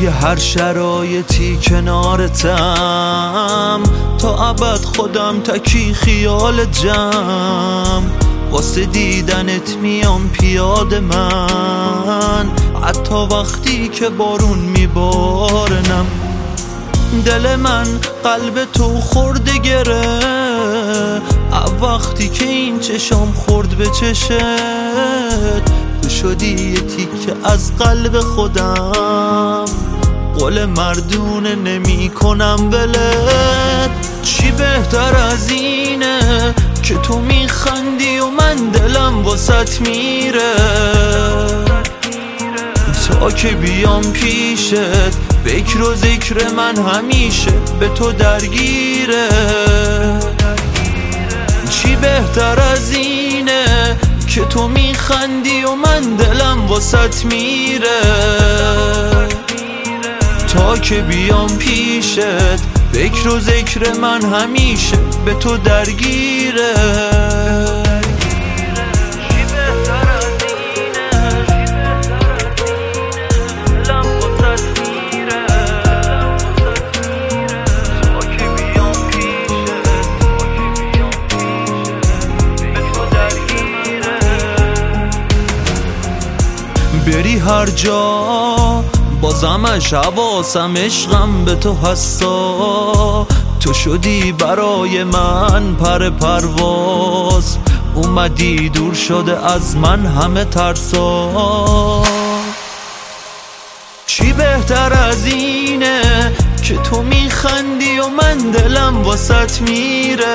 توی هر شرایطی کنارتم، تا ابد خودم تکی خیال جمع. واسه دیدنت میام پیاده من، حتی وقتی که بارون میبارنم. دل من قلب تو خورده گره، وقتی که این چشام خورد به چشت. تو شدی یه تیکه از قلب خودم، قول مردونه نمی کنم ولت. چی بهتر از اینه که تو میخندی و من دلم واسط میره. تا که بیام پیشت فکر و ذکر من همیشه به تو درگیره. چی بهتر از اینه که تو میخندی و من دلم واسط میره. تا که بیام پیشت فکر و ذکر من همیشه به تو درگیره. بری هر جا بازمش حواسم، عشقم به تو هستا. تو شدی برای من پر پرواز، اومدی دور شده از من همه ترسا. چی بهتر از اینه که تو میخندی و من دلم واسط میره.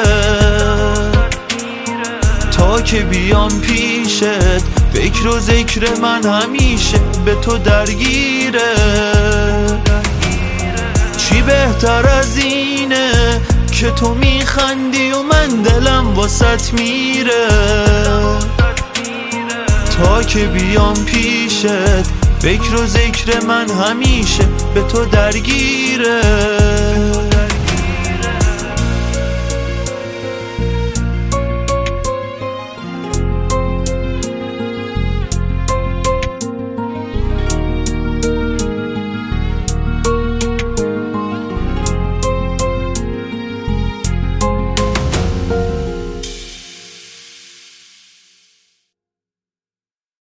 تا که بیام پیشت فکر و ذکر من همیشه به تو درگیره. چی بهتر از اینه که تو میخندی و من دلم واسط میره. تا که بیام پیشت فکر و ذکر من همیشه به تو درگیره.